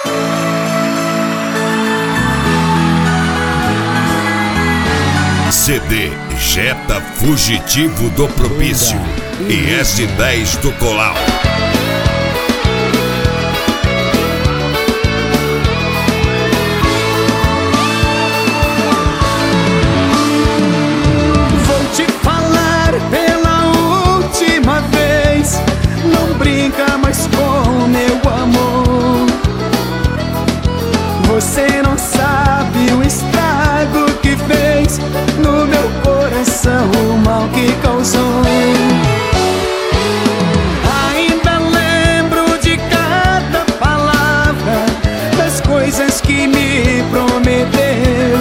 CD Jetta Fugitivo do Propício e S10 do Colau. Vou te falar pela última vez, não brinca mais com meu amor. Você não sabe o estrago que fez no meu coração, o mal que causou. Ainda lembro de cada palavra, das coisas que me prometeu.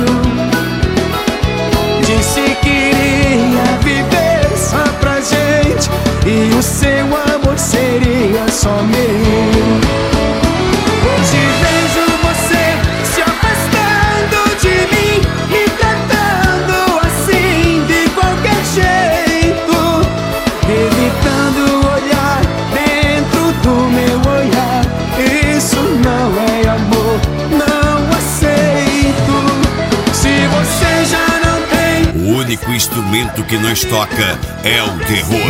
Disse que iria viver só pra gente e o seu amor seria só meu. Hoje vejo você se afastando de mim, me tratando assim de qualquer jeito, evitando olhar dentro do meu olhar. Isso não é amor, não aceito. Se você já não tem, O único instrumento que nós toca é o terror.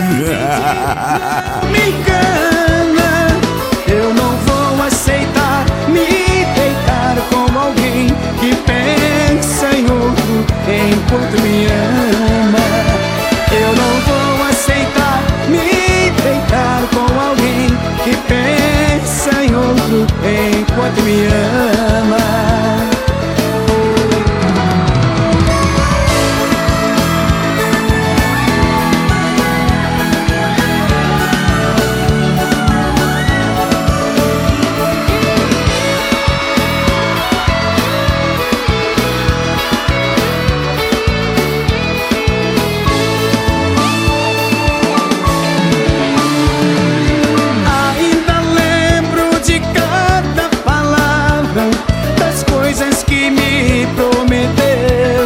me engana, eu não vou aceitar me deitar com alguém que pensa em outro enquanto me ama. Eu não vou aceitar me deitar com alguém que pensa em outro enquanto me ama. Ainda lembro de cada palavra, das coisas que me prometeu.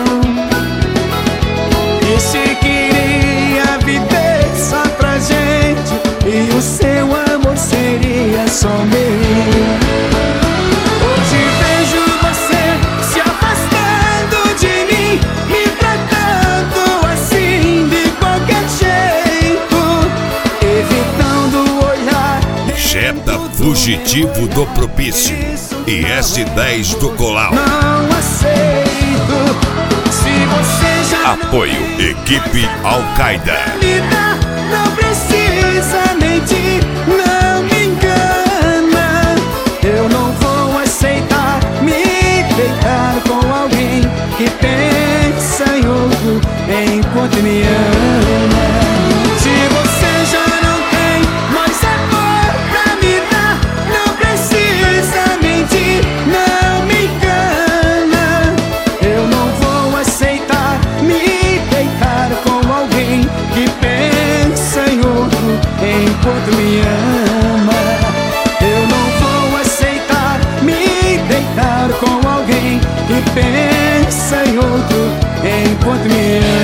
Disse que iria viver só pra gente e o seu amor seria só meu. Hoje vejo você se afastando de mim, me tratando assim de qualquer jeito, evitando olhar. Jetta Fugitivo do Propício e S10 do Colau. Não aceito. Se você já Apoio Equipe Al-Qaeda. me dá, não precisa mentir, não me engana. Eu não vou aceitar me deitar com alguém que pensa em outro enquanto me ama. Se você já não tem mais amor pra me dar, não precisa mentir, não me engana. Eu não vou aceitar me deitar com alguém que pensa em outro enquanto me ama. Eu não vou aceitar me deitar com alguém que pensa em outro enquanto me ama.